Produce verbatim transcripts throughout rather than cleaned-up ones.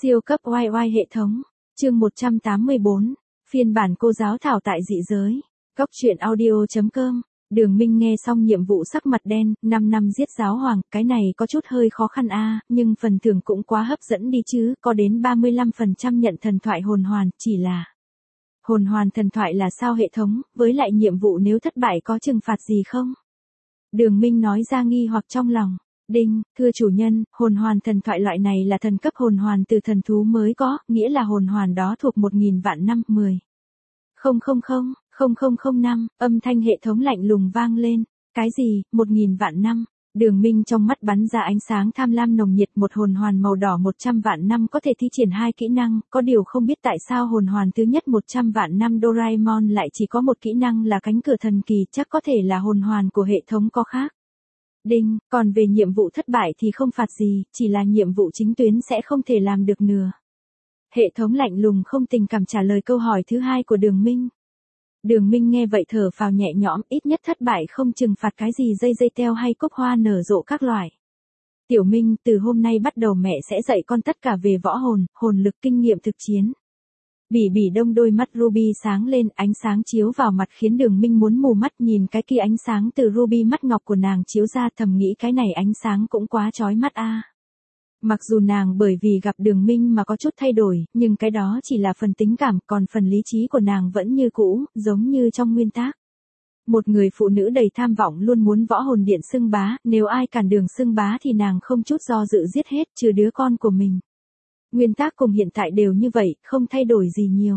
Siêu cấp oai oai hệ thống. Chương một trăm tám mươi bốn. Phiên bản cô giáo thảo tại dị giới. Góc truyện audio chấm com. Đường Minh nghe xong nhiệm vụ sắc mặt đen, năm năm giết giáo hoàng, cái này có chút hơi khó khăn a, nhưng phần thưởng cũng quá hấp dẫn đi chứ, có đến ba mươi lăm phần trăm nhận thần thoại hồn hoàn, chỉ là hồn hoàn thần thoại là sao hệ thống, với lại nhiệm vụ nếu thất bại có trừng phạt gì không? Đường Minh nói ra nghi hoặc trong lòng. Đinh, thưa chủ nhân, hồn hoàn thần thoại loại này là thần cấp hồn hoàn từ thần thú mới có, nghĩa là hồn hoàn đó thuộc một nghìn vạn năm, mười. Không không không, không không không năm, âm thanh hệ thống lạnh lùng vang lên. Cái gì, một nghìn vạn năm? Đường Minh trong mắt bắn ra ánh sáng tham lam nồng nhiệt, một hồn hoàn màu đỏ một trăm vạn năm có thể thi triển hai kỹ năng, có điều không biết tại sao hồn hoàn thứ nhất một trăm vạn năm Doraemon lại chỉ có một kỹ năng là cánh cửa thần kỳ, chắc có thể là hồn hoàn của hệ thống có khác. Đinh, còn về nhiệm vụ thất bại thì không phạt gì, chỉ là nhiệm vụ chính tuyến sẽ không thể làm được nửa. Hệ thống lạnh lùng không tình cảm trả lời câu hỏi thứ hai của Đường Minh. Đường Minh nghe vậy thở phào nhẹ nhõm, ít nhất thất bại không trừng phạt cái gì dây dây teo hay cúc hoa nở rộ các loại. Tiểu Minh, từ hôm nay bắt đầu mẹ sẽ dạy con tất cả về võ hồn, hồn lực kinh nghiệm thực chiến. Bỉ Bỉ Đông đôi mắt Ruby sáng lên, ánh sáng chiếu vào mặt khiến Đường Minh muốn mù mắt, nhìn cái kia ánh sáng từ Ruby mắt ngọc của nàng chiếu ra, thầm nghĩ cái này ánh sáng cũng quá chói mắt a. Mặc dù nàng bởi vì gặp Đường Minh mà có chút thay đổi, nhưng cái đó chỉ là phần tính cảm, còn phần lý trí của nàng vẫn như cũ, giống như trong nguyên tắc. Một người phụ nữ đầy tham vọng luôn muốn võ hồn điện xưng bá, nếu ai cản đường xưng bá thì nàng không chút do dự giết hết, trừ đứa con của mình. Nguyên tắc cùng hiện tại đều như vậy, không thay đổi gì nhiều.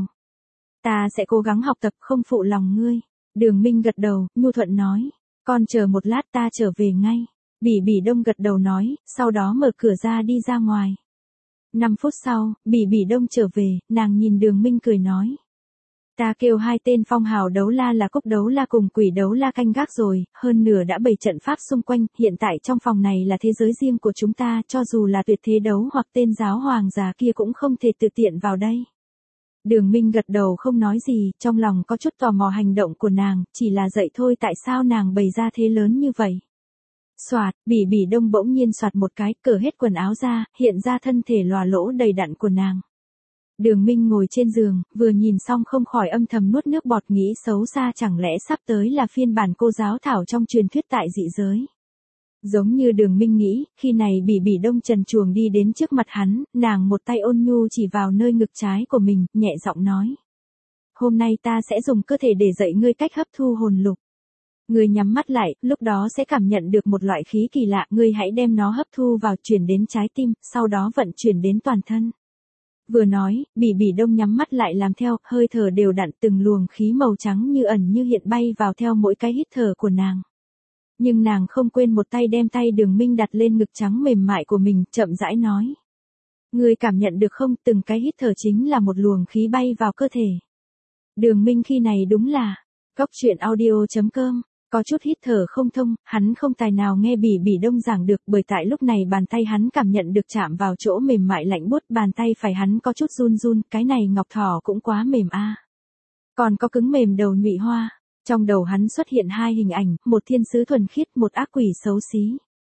Ta sẽ cố gắng học tập, không phụ lòng ngươi. Đường Minh gật đầu, nhu thuận nói. Con chờ một lát, ta trở về ngay. Bỉ Bỉ Đông gật đầu nói, sau đó mở cửa ra đi ra ngoài. Năm phút sau, Bỉ Bỉ Đông trở về, nàng nhìn Đường Minh cười nói. Ta kêu hai tên phong hào đấu la là cúc đấu la cùng quỷ đấu la canh gác rồi, hơn nửa đã bày trận pháp xung quanh, hiện tại trong phòng này là thế giới riêng của chúng ta, cho dù là tuyệt thế đấu hoặc tên giáo hoàng già kia cũng không thể tự tiện vào đây. Đường Minh gật đầu không nói gì, trong lòng có chút tò mò hành động của nàng, chỉ là dạy thôi tại sao nàng bày ra thế lớn như vậy. Soạt, Bỉ Bỉ Đông bỗng nhiên soạt một cái, cởi hết quần áo ra, hiện ra thân thể lòa lỗ đầy đặn của nàng. Đường Minh ngồi trên giường, vừa nhìn xong không khỏi âm thầm nuốt nước bọt, nghĩ xấu xa, chẳng lẽ sắp tới là phiên bản cô giáo thảo trong truyền thuyết tại dị giới. Giống như Đường Minh nghĩ, khi này Bỉ Bỉ Đông trần truồng đi đến trước mặt hắn, nàng một tay ôn nhu chỉ vào nơi ngực trái của mình, nhẹ giọng nói. Hôm nay ta sẽ dùng cơ thể để dạy ngươi cách hấp thu hồn lục. Ngươi nhắm mắt lại, lúc đó sẽ cảm nhận được một loại khí kỳ lạ, ngươi hãy đem nó hấp thu vào, chuyển đến trái tim, sau đó vận chuyển đến toàn thân. Vừa nói, Bỉ Bỉ Đông nhắm mắt lại làm theo, hơi thở đều đặn, từng luồng khí màu trắng như ẩn như hiện bay vào theo mỗi cái hít thở của nàng. Nhưng nàng không quên một tay đem tay Đường Minh đặt lên ngực trắng mềm mại của mình, chậm rãi nói. Ngươi cảm nhận được không, từng cái hít thở chính là một luồng khí bay vào cơ thể. Đường Minh khi này đúng là, góc truyện audio chấm com. Có chút hít thở không thông, hắn không tài nào nghe Bỉ Bỉ Đông giảng được, bởi tại lúc này bàn tay hắn cảm nhận được chạm vào chỗ mềm mại lạnh buốt, bàn tay phải hắn có chút run run, cái này ngọc thỏ cũng quá mềm a. À. Còn có cứng mềm đầu nhụy hoa. Trong đầu hắn xuất hiện hai hình ảnh, một thiên sứ thuần khiết, một ác quỷ xấu xí.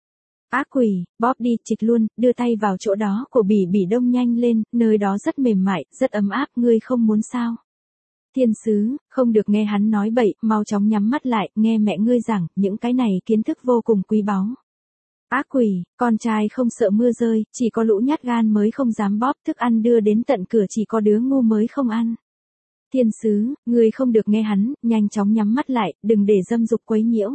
Ác quỷ, bóp đi, trịch luôn, đưa tay vào chỗ đó của Bỉ Bỉ Đông nhanh lên, nơi đó rất mềm mại, rất ấm áp, ngươi không muốn sao? Thiên sứ, không được nghe hắn nói bậy, mau chóng nhắm mắt lại, nghe mẹ ngươi giảng, những cái này kiến thức vô cùng quý báu. Ác quỷ, con trai không sợ mưa rơi, chỉ có lũ nhát gan mới không dám bóp, thức ăn đưa đến tận cửa chỉ có đứa ngu mới không ăn. Thiên sứ, ngươi không được nghe hắn, nhanh chóng nhắm mắt lại, đừng để dâm dục quấy nhiễu.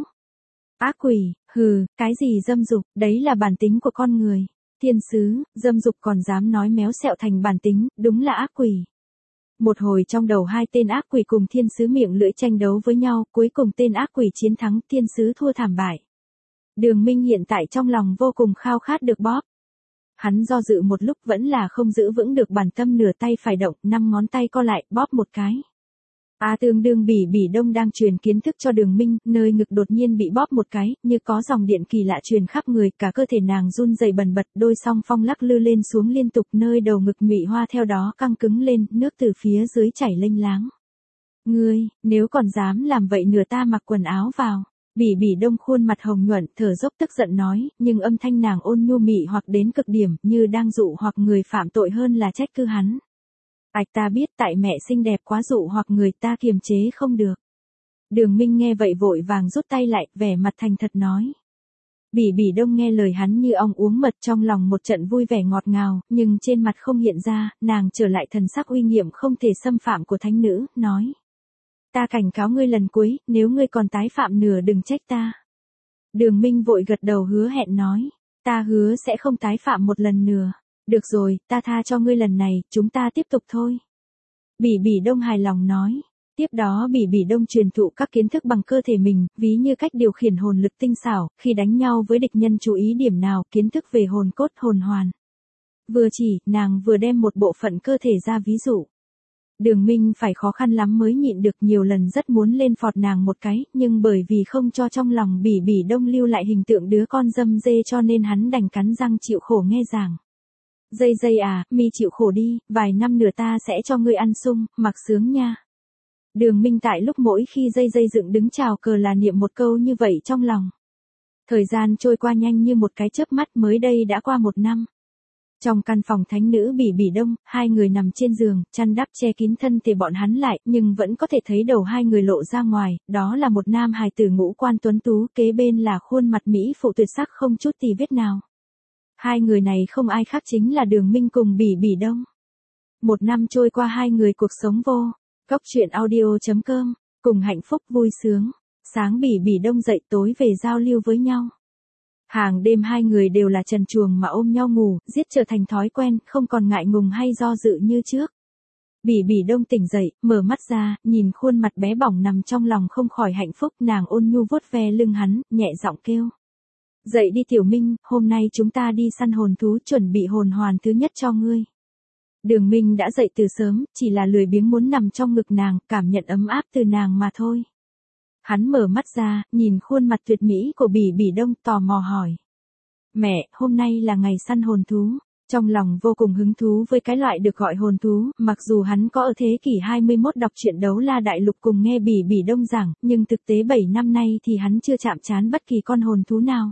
Ác quỷ, hừ, cái gì dâm dục, đấy là bản tính của con người. Thiên sứ, dâm dục còn dám nói méo xẹo thành bản tính, đúng là ác quỷ. Một hồi trong đầu hai tên ác quỷ cùng thiên sứ miệng lưỡi tranh đấu với nhau, cuối cùng tên ác quỷ chiến thắng, thiên sứ thua thảm bại. Đường Minh hiện tại trong lòng vô cùng khao khát được bóp. Hắn do dự một lúc vẫn là không giữ vững được bản tâm, nửa tay phải động, năm ngón tay co lại, bóp một cái. À tương đương Bỉ Bỉ Đông đang truyền kiến thức cho Đường Minh, nơi ngực đột nhiên bị bóp một cái, như có dòng điện kỳ lạ truyền khắp người, cả cơ thể nàng run rẩy bần bật, đôi song phong lắc lư lên xuống liên tục, nơi đầu ngực nhụy hoa theo đó căng cứng lên, nước từ phía dưới chảy lênh láng. Ngươi, nếu còn dám làm vậy nửa ta mặc quần áo vào. Bỉ Bỉ Đông khuôn mặt hồng nhuận, thở dốc tức giận nói, nhưng âm thanh nàng ôn nhu mị hoặc đến cực điểm, như đang dụ hoặc người phạm tội hơn là trách cứ hắn. Ạch ta biết tại mẹ xinh đẹp quá dụ hoặc người ta kiềm chế không được. Đường Minh nghe vậy vội vàng rút tay lại, vẻ mặt thành thật nói. Bỉ Bỉ Đông nghe lời hắn như ong uống mật, trong lòng một trận vui vẻ ngọt ngào, nhưng trên mặt không hiện ra, nàng trở lại thần sắc uy nghiêm không thể xâm phạm của thánh nữ, nói. Ta cảnh cáo ngươi lần cuối, nếu ngươi còn tái phạm nửa đừng trách ta. Đường Minh vội gật đầu hứa hẹn nói. Ta hứa sẽ không tái phạm một lần nữa. Được rồi, ta tha cho ngươi lần này, chúng ta tiếp tục thôi. Bỉ Bỉ Đông hài lòng nói. Tiếp đó Bỉ Bỉ Đông truyền thụ các kiến thức bằng cơ thể mình, ví như cách điều khiển hồn lực tinh xảo, khi đánh nhau với địch nhân chú ý điểm nào, kiến thức về hồn cốt hồn hoàn. Vừa chỉ, nàng vừa đem một bộ phận cơ thể ra ví dụ. Đường Minh phải khó khăn lắm mới nhịn được, nhiều lần rất muốn lên phọt nàng một cái, nhưng bởi vì không cho trong lòng Bỉ Bỉ Đông lưu lại hình tượng đứa con dâm dê cho nên hắn đành cắn răng chịu khổ nghe giảng. Dây dây à, mi chịu khổ đi, vài năm nữa ta sẽ cho ngươi ăn sung, mặc sướng nha. Đường Minh tại lúc mỗi khi dây dây dựng đứng chào cờ là niệm một câu như vậy trong lòng. Thời gian trôi qua nhanh như một cái chớp mắt, mới đây đã qua một năm. Trong căn phòng thánh nữ Bỉ Bỉ Đông, hai người nằm trên giường, chăn đắp che kín thân thể bọn hắn lại, nhưng vẫn có thể thấy đầu hai người lộ ra ngoài, đó là một nam hài tử ngũ quan tuấn tú, kế bên là khuôn mặt mỹ phụ tuyệt sắc không chút tì vết nào. Hai người này không ai khác chính là Đường Minh cùng Bỉ Bỉ Đông. Một năm trôi qua hai người cuộc sống vô. Góc truyện audio chấm com, cùng hạnh phúc vui sướng. Sáng Bỉ Bỉ Đông dậy tối về giao lưu với nhau. Hàng đêm hai người đều là trần truồng mà ôm nhau ngủ, giết trở thành thói quen, không còn ngại ngùng hay do dự như trước. Bỉ Bỉ Đông tỉnh dậy, mở mắt ra, nhìn khuôn mặt bé bỏng nằm trong lòng không khỏi hạnh phúc, nàng ôn nhu vuốt ve lưng hắn, nhẹ giọng kêu. Dậy đi Tiểu Minh, hôm nay chúng ta đi săn hồn thú, chuẩn bị hồn hoàn thứ nhất cho ngươi. Đường Minh đã dậy từ sớm, chỉ là lười biếng muốn nằm trong ngực nàng, cảm nhận ấm áp từ nàng mà thôi. Hắn mở mắt ra, nhìn khuôn mặt tuyệt mỹ của Bỉ Bỉ Đông, tò mò hỏi. Mẹ, hôm nay là ngày săn hồn thú. Trong lòng vô cùng hứng thú với cái loại được gọi hồn thú, mặc dù hắn có ở thế kỷ hai mươi mốt đọc truyện Đấu La Đại Lục cùng nghe Bỉ Bỉ Đông giảng, nhưng thực tế bảy năm nay thì hắn chưa chạm trán bất kỳ con hồn thú nào.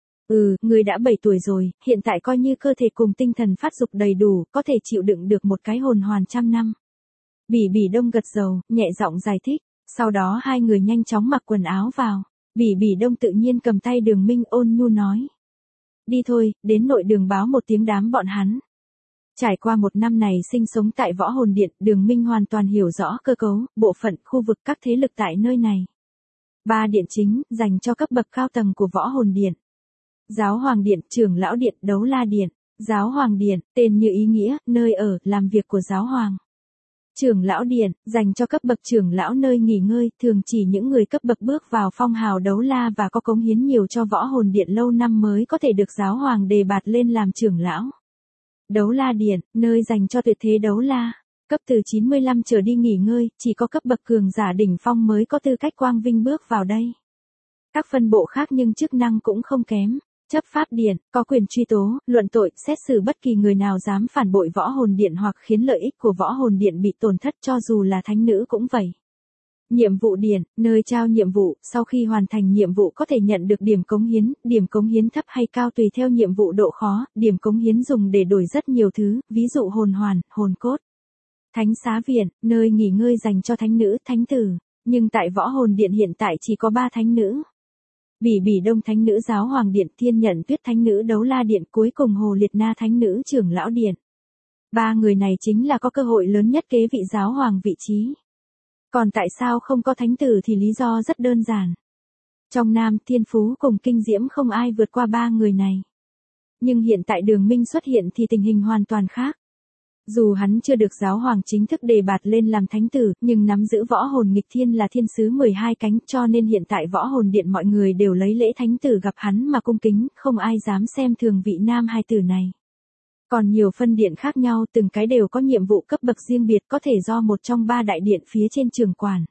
Ừ, người đã bảy tuổi rồi, hiện tại coi như cơ thể cùng tinh thần phát dục đầy đủ, có thể chịu đựng được một cái hồn hoàn trăm năm. Bỉ Bỉ Đông gật đầu, nhẹ giọng giải thích, sau đó hai người nhanh chóng mặc quần áo vào. Bỉ Bỉ Đông tự nhiên cầm tay Đường Minh ôn nhu nói. Đi thôi, đến nội đường báo một tiếng đám bọn hắn. Trải qua một năm này sinh sống tại Võ Hồn Điện, Đường Minh hoàn toàn hiểu rõ cơ cấu, bộ phận, khu vực các thế lực tại nơi này. Ba điện chính, dành cho cấp bậc cao tầng của Võ Hồn Điện. Giáo Hoàng Điện, Trưởng Lão Điện, Đấu La Điện. Giáo Hoàng Điện, tên như ý nghĩa, nơi ở, làm việc của Giáo Hoàng. Trưởng Lão Điện, dành cho cấp bậc trưởng lão nơi nghỉ ngơi, thường chỉ những người cấp bậc bước vào phong hào đấu la và có cống hiến nhiều cho Võ Hồn Điện lâu năm mới có thể được Giáo Hoàng đề bạt lên làm trưởng lão. Đấu La Điện, nơi dành cho tuyệt thế đấu la. Cấp từ chín mươi lăm trở đi nghỉ ngơi, chỉ có cấp bậc cường giả đỉnh phong mới có tư cách quang vinh bước vào đây. Các phân bộ khác nhưng chức năng cũng không kém. Chấp pháp điện, có quyền truy tố, luận tội, xét xử bất kỳ người nào dám phản bội Võ Hồn Điện hoặc khiến lợi ích của Võ Hồn Điện bị tổn thất, cho dù là thánh nữ cũng vậy. Nhiệm vụ điện, nơi trao nhiệm vụ, sau khi hoàn thành nhiệm vụ có thể nhận được điểm cống hiến, điểm cống hiến thấp hay cao tùy theo nhiệm vụ độ khó, điểm cống hiến dùng để đổi rất nhiều thứ, ví dụ hồn hoàn, hồn cốt. Thánh xá viện, nơi nghỉ ngơi dành cho thánh nữ, thánh tử, nhưng tại Võ Hồn Điện hiện tại chỉ có ba thánh nữ. Bỉ Bỉ Đông Thánh Nữ Giáo Hoàng Điện, Thiên Nhận Tuyết Thánh Nữ Đấu La Điện, cuối cùng Hồ Liệt Na Thánh Nữ Trưởng Lão Điện. Ba người này chính là có cơ hội lớn nhất kế vị Giáo Hoàng vị trí. Còn tại sao không có thánh tử thì lý do rất đơn giản. Trong Nam, Thiên Phú cùng Kinh Diễm không ai vượt qua ba người này. Nhưng hiện tại Đường Minh xuất hiện thì tình hình hoàn toàn khác. Dù hắn chưa được Giáo Hoàng chính thức đề bạt lên làm thánh tử, nhưng nắm giữ võ hồn nghịch thiên là thiên sứ mười hai cánh, cho nên hiện tại Võ Hồn Điện mọi người đều lấy lễ thánh tử gặp hắn mà cung kính, không ai dám xem thường vị nam hài tử này. Còn nhiều phân điện khác nhau, từng cái đều có nhiệm vụ cấp bậc riêng biệt, có thể do một trong ba đại điện phía trên trưởng quản.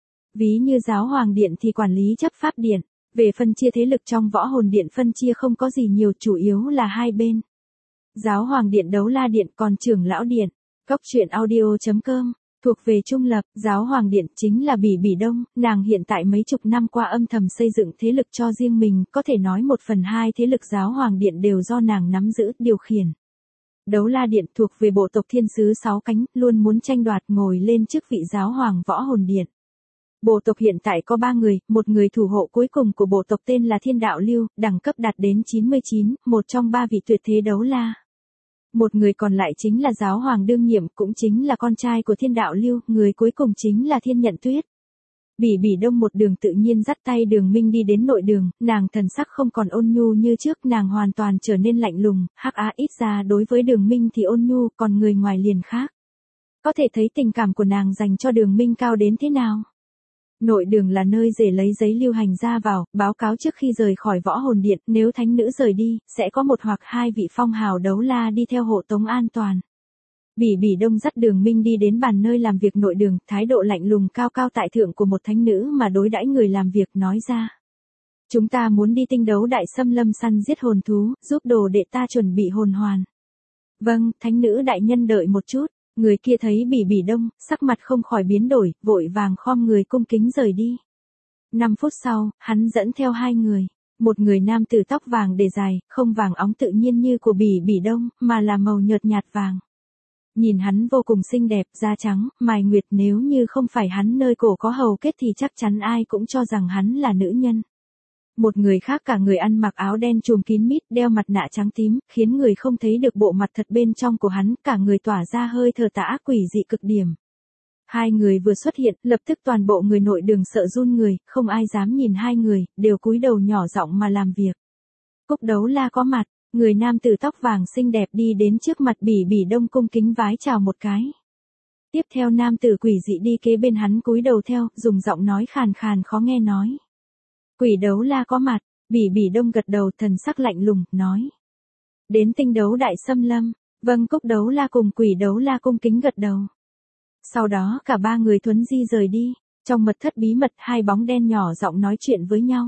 Ví như Giáo Hoàng Điện thì quản lý chấp pháp điện. Về phân chia thế lực trong Võ Hồn Điện phân chia không có gì nhiều, chủ yếu là hai bên. Giáo Hoàng Điện, Đấu La Điện, còn Trưởng Lão Điện. Góc truyện audio chấm com Thuộc về trung lập, giáo hoàng điện chính là Bỉ Bỉ Đông, nàng hiện tại mấy chục năm qua âm thầm xây dựng thế lực cho riêng mình, có thể nói một phần hai thế lực giáo hoàng điện đều do nàng nắm giữ, điều khiển. Đấu La Điện thuộc về bộ tộc thiên sứ sáu cánh, luôn muốn tranh đoạt ngồi lên chức vị giáo hoàng võ hồn điện. Bộ tộc hiện tại có ba người, một người thủ hộ cuối cùng của bộ tộc tên là Thiên Đạo Lưu, đẳng cấp đạt đến chín mươi chín, một trong ba vị tuyệt thế đấu la. Một người còn lại chính là giáo hoàng đương nhiệm, cũng chính là con trai của Thiên Đạo Lưu, người cuối cùng chính là Thiên Nhận Tuyết. Bỉ Bỉ Đông một đường tự nhiên dắt tay Đường Minh đi đến nội đường, nàng thần sắc không còn ôn nhu như trước, nàng hoàn toàn trở nên lạnh lùng, hắc á ít ra đối với Đường Minh thì ôn nhu, còn người ngoài liền khác. Có thể thấy tình cảm của nàng dành cho Đường Minh cao đến thế nào. Nội đường là nơi rể lấy giấy lưu hành ra vào, báo cáo trước khi rời khỏi võ hồn điện, nếu thánh nữ rời đi, sẽ có một hoặc hai vị phong hào đấu la đi theo hộ tống an toàn. Bỉ Bỉ Đông dắt Đường Minh đi đến bàn nơi làm việc nội đường, thái độ lạnh lùng cao cao tại thượng của một thánh nữ mà đối đãi người làm việc nói ra. Chúng ta muốn đi tinh đấu đại xâm lâm săn giết hồn thú, giúp đồ đệ ta chuẩn bị hồn hoàn. Vâng, thánh nữ đại nhân đợi một chút. Người kia thấy Bỉ Bỉ Đông, sắc mặt không khỏi biến đổi, vội vàng khom người cung kính rời đi. Năm phút sau, hắn dẫn theo hai người. Một người nam tử tóc vàng để dài, không vàng óng tự nhiên như của Bỉ Bỉ Đông, mà là màu nhợt nhạt vàng. Nhìn hắn vô cùng xinh đẹp, da trắng, mày nguyệt, nếu như không phải hắn nơi cổ có hầu kết thì chắc chắn ai cũng cho rằng hắn là nữ nhân. Một người khác cả người ăn mặc áo đen trùm kín mít, đeo mặt nạ trắng tím, khiến người không thấy được bộ mặt thật bên trong của hắn, cả người tỏa ra hơi thở tà quỷ dị cực điểm. Hai người vừa xuất hiện, lập tức toàn bộ người nội đường sợ run người, không ai dám nhìn hai người, đều cúi đầu nhỏ giọng mà làm việc. Cúc Đấu La có mặt, người nam tử tóc vàng xinh đẹp đi đến trước mặt Bỉ Bỉ Đông cung kính vái chào một cái. Tiếp theo nam tử quỷ dị đi kế bên hắn cúi đầu theo, dùng giọng nói khàn khàn khó nghe nói. Quỷ Đấu La có mặt, Bỉ Bỉ Đông gật đầu, thần sắc lạnh lùng, nói. Đến tinh đấu đại xâm lâm, vâng. Cúc Đấu La cùng Quỷ Đấu La cung kính gật đầu. Sau đó cả ba người thuấn di rời đi, trong mật thất bí mật hai bóng đen nhỏ giọng nói chuyện với nhau.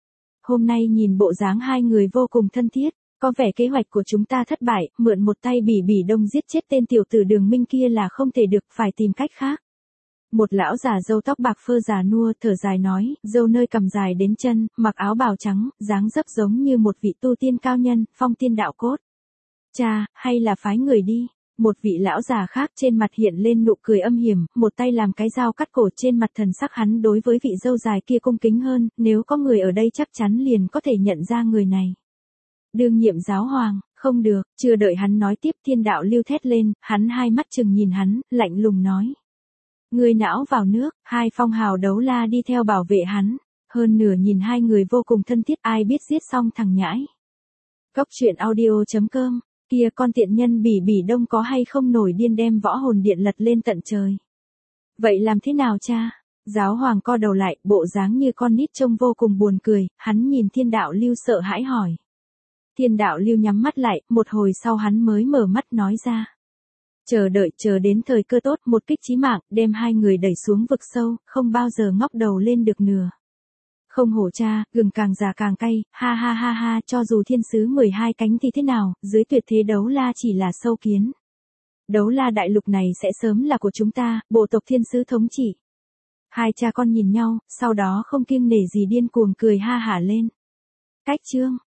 Hôm nay nhìn bộ dáng hai người vô cùng thân thiết, có vẻ kế hoạch của chúng ta thất bại, mượn một tay Bỉ Bỉ Đông giết chết tên tiểu tử Đường Minh kia là không thể được, phải tìm cách khác. Một lão già râu tóc bạc phơ già nua thở dài nói, râu nơi cằm dài đến chân, mặc áo bào trắng, dáng dấp giống như một vị tu tiên cao nhân, phong tiên đạo cốt. Cha, hay là phái người đi. Một vị lão già khác trên mặt hiện lên nụ cười âm hiểm, một tay làm cái dao cắt cổ, trên mặt thần sắc hắn đối với vị dâu dài kia cung kính hơn, nếu có người ở đây chắc chắn liền có thể nhận ra người này. Đương nhiệm giáo hoàng, không được, chưa đợi hắn nói tiếp Thiên Đạo Lưu thét lên, hắn hai mắt chừng nhìn hắn, lạnh lùng nói. Người não vào nước, hai phong hào đấu la đi theo bảo vệ hắn, hơn nửa nhìn hai người vô cùng thân thiết, ai biết giết xong thằng nhãi. Góc truyện audio chấm com, kia con tiện nhân Bỉ Bỉ Đông có hay không nổi điên đem võ hồn điện lật lên tận trời. Vậy làm thế nào cha? Giáo hoàng co đầu lại, bộ dáng như con nít trông vô cùng buồn cười, hắn nhìn Thiên Đạo Lưu sợ hãi hỏi. Thiên Đạo Lưu nhắm mắt lại, một hồi sau hắn mới mở mắt nói ra. Chờ đợi, chờ đến thời cơ tốt, một kích chí mạng, đem hai người đẩy xuống vực sâu, không bao giờ ngóc đầu lên được nửa. Không hổ cha, gừng càng già càng cay, ha ha ha ha, cho dù thiên sứ mười hai cánh thì thế nào, dưới tuyệt thế đấu la chỉ là sâu kiến. Đấu la đại lục này sẽ sớm là của chúng ta, bộ tộc thiên sứ thống trị. Hai cha con nhìn nhau, sau đó không kiêng nể gì điên cuồng cười ha hả lên. Cách chương